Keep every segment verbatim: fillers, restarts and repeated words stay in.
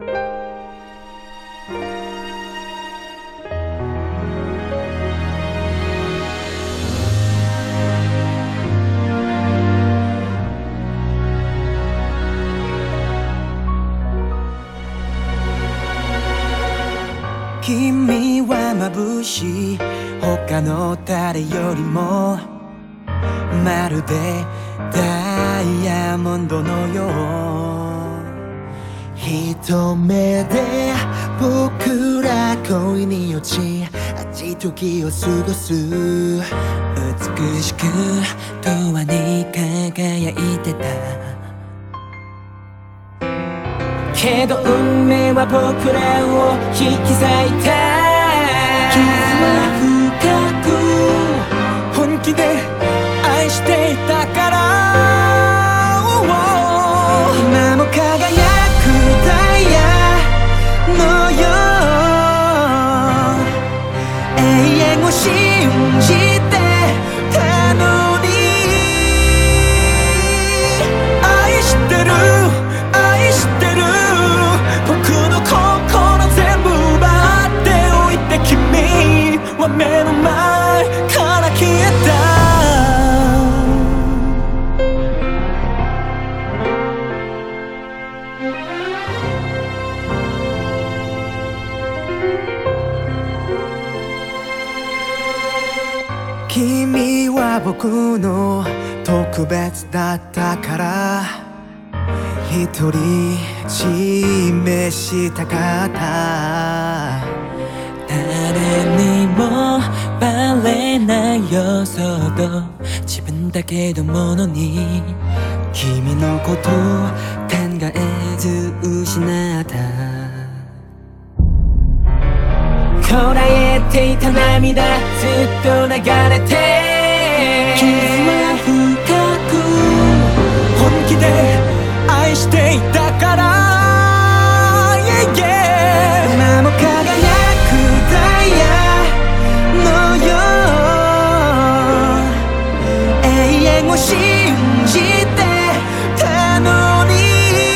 君は眩しい他の誰よりもまるでダイヤモンドのよう一目で僕ら恋に落ち熱い時を過ごす美しく永遠に輝いてたけど運命は僕らを引き裂いた傷は深く本気で愛していたから今も輝くダイヤのよう永遠を信じてたのに愛してる愛してる目の前から消えた君は僕の特別だったから一人示したかった誰にもバレないよそうと自分だけのものに君のこと考えず失ったこらえていた涙ずっと流れて傷は深く本気で愛していたから、yeah, yeah、 今も輝ダイヤのよう永遠を信じてたのに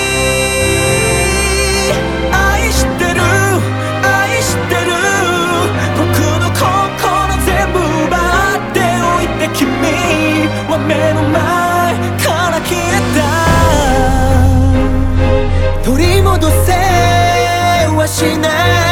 愛してる愛してる僕の心全部奪っておいて君は目の前から消えた取り戻せはしない